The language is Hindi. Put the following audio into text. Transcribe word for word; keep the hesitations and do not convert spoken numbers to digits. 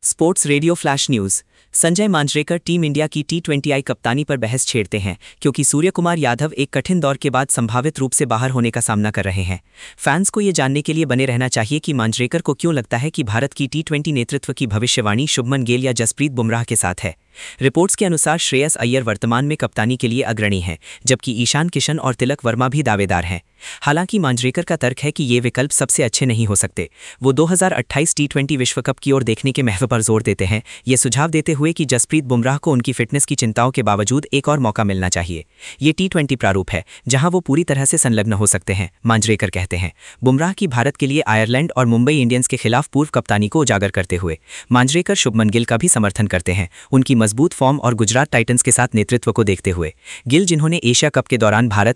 Sports radio flash news. Sanjay Manjrekar team India की टी ट्वेंटी आई कप्तानी पर बहस छेड़ते हैं क्योंकि सूर्यकुमार यादव एक कठिन दौर के बाद संभावित रूप से बाहर होने का सामना कर रहे हैं। फैंस को ये जानने के लिए बने रहना चाहिए कि मांजरेकर को क्यों लगता है कि भारत की टी ट्वेंटी नेतृत्व की भविष्यवाणी शुभमन गिल या जसप्रीत बुमराह के साथ है। रिपोर्ट्स के अनुसार श्रेयस अय्यर वर्तमान में कप्तानी के लिए अग्रणी हैं, जबकि ईशान किशन और तिलक वर्मा भी दावेदार हैं। हालांकि मांजरेकर का तर्क है कि ये विकल्प सबसे अच्छे नहीं हो सकते। वो दो हज़ार अट्ठाईस टी ट्वेंटी विश्व कप की ओर देखने के महत्व पर जोर देते हैं, ये सुझाव देते हुए कि जसप्रीत बुमराह को उनकी फिटनेस की चिंताओं के बावजूद एक और मौका मिलना चाहिए। ये टी ट्वेंटी प्रारूप है जहां वो पूरी तरह से संलग्न हो सकते हैं, मांजरेकर कहते हैं। बुमराह की भारत के लिए आयरलैंड और मुंबई इंडियंस के खिलाफ पूर्व कप्तानी को उजागर करते हुए मांजरेकर शुभमन गिल का भी समर्थन करते हैं, उनकी मजबूत फॉर्म और गुजरात टाइटंस के साथ नेतृत्व को देखते हुए। गिल, जिन्होंने एशिया कप के दौरान भारत,